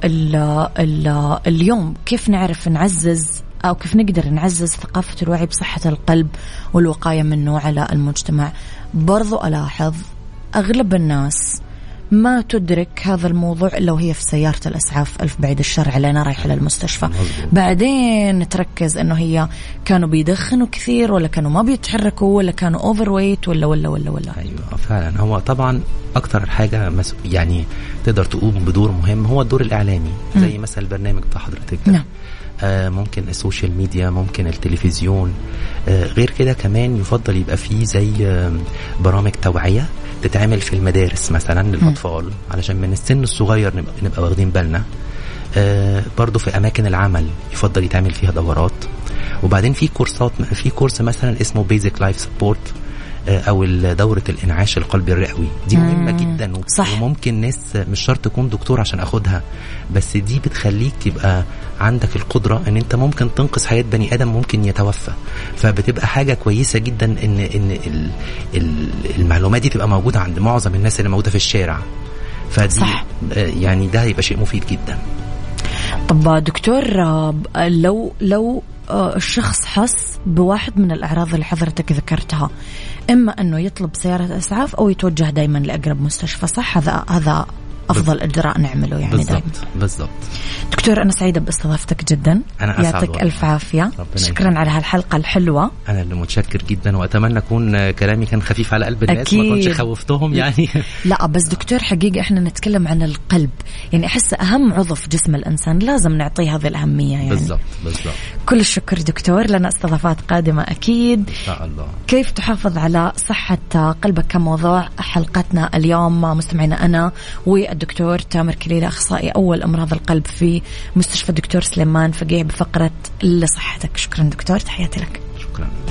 Speaker 3: اليوم كيف نعرف نعزز أو كيف نقدر نعزز ثقافة الوعي بصحة القلب والوقاية منه على المجتمع؟ برضو ألاحظ أغلب الناس ما تدرك هذا الموضوع إلا وهي في سيارة الإسعاف، ألف بعيد الشر علينا رايحة للمستشفى. بعدين تركز إنه هي كانوا بيدخنوا كثير، ولا كانوا ما بيتحركوا، ولا كانوا أوفر ويت، ولا.
Speaker 5: أيوة فعلا. هو طبعا أكتر حاجة يعني تقدر تقوم بدور مهم هو الدور الإعلامي، زي مثلا البرنامج بتاع حضرتك ده. ممكن السوشيال ميديا، ممكن التلفزيون. غير كده كمان يفضل يبقى فيه زي برامج توعية تتعمل في المدارس مثلا للأطفال، علشان من السن الصغير نبقى واخدين بالنا. برضو في أماكن العمل يفضل يتعمل فيها دورات. وبعدين في كورسات، في كورس مثلا اسمه Basic Life Support أو دورة الإنعاش القلبي الرئوي، دي مهمة جدا. وممكن ناس مش شرط تكون دكتور عشان أخدها، بس دي بتخليك يبقى عندك القدرة ان انت ممكن تنقذ حياة بني آدم ممكن يتوفى. فبتبقى حاجة كويسة جدا ان المعلومات دي تبقى موجودة عند معظم الناس اللي موجودة في الشارع. فدي يعني ده هيبقى شيء مفيد جدا.
Speaker 3: طب دكتور، لو الشخص حس بواحد من الأعراض اللي حضرتك ذكرتها، إما أنه يطلب سيارة إسعاف أو يتوجه دايما لأقرب مستشفى، صح؟ هذا أفضل إجراء نعمله يعني دايما.
Speaker 5: بالضبط.
Speaker 3: دكتور أنا سعيدة باستضافتك جدا، يعطيك ألف عافية. شكرا على هالحلقة الحلوة.
Speaker 5: أنا اللي متشكر جدا، وأتمنى أكون كلامي كان خفيف على قلب الناس، ما كنتش خوفتهم يعني.
Speaker 3: لا بس دكتور حقيقة إحنا نتكلم عن القلب، يعني أحس أهم عضو في جسم الإنسان لازم نعطيه هذه الأهمية يعني.
Speaker 5: بالضبط.
Speaker 3: كل الشكر دكتور، لنا استضافات قادمة أكيد
Speaker 5: إن شاء الله.
Speaker 3: كيف تحافظ على صحة قلبك كموضوع حلقتنا اليوم مستمعينا أنا والدكتور تامر كليلة، أخصائي أول أمراض القلب في مستشفى الدكتور سليمان فقيه بفقرة لصحتك. شكرا دكتور، تحياتي لك.
Speaker 5: شكرا.